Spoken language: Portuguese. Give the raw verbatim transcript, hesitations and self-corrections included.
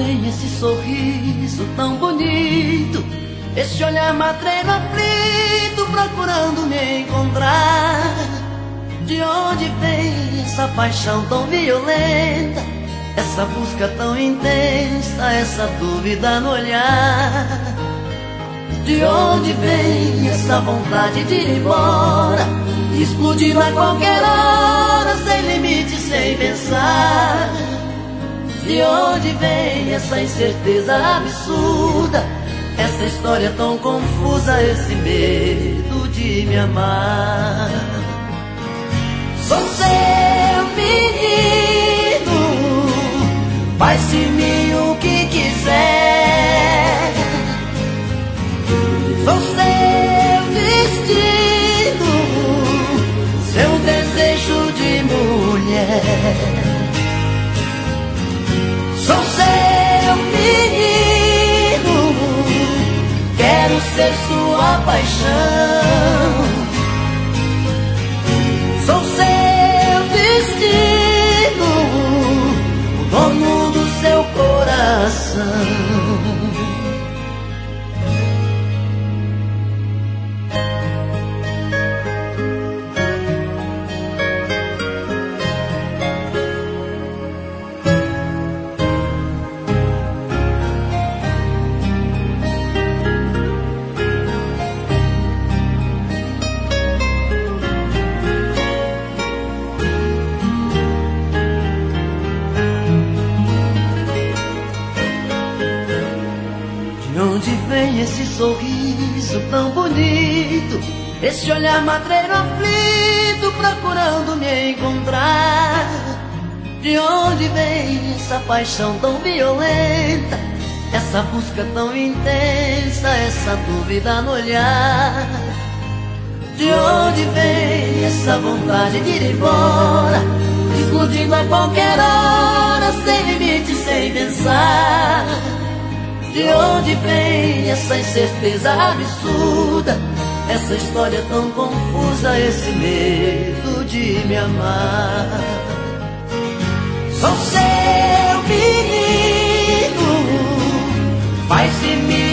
vem esse sorriso tão bonito, esse olhar matreiro aflito procurando me encontrar? De onde vem essa paixão tão violenta, essa busca tão intensa, essa dúvida no olhar? De onde vem essa vontade de ir embora, explodindo a qualquer hora, sem limite, sem pensar? De onde vem essa incerteza absurda, essa história tão confusa, esse medo de me amar? Sou seu menino, faz de mim o que quiser. Sou seu destino, seu desejo de mulher. Sou seu menino, quero ser sua paixão. Sou seu destino, o dono do seu coração. De onde vem esse sorriso tão bonito, esse olhar matreiro aflito procurando me encontrar? De onde vem essa paixão tão violenta, essa busca tão intensa, essa dúvida no olhar? De onde vem essa vontade de ir embora, explodindo a qualquer hora, sem limite, sem pensar? De onde vem essa incerteza absurda, essa história tão confusa, esse medo de me amar? Sou seu menino, faz de mim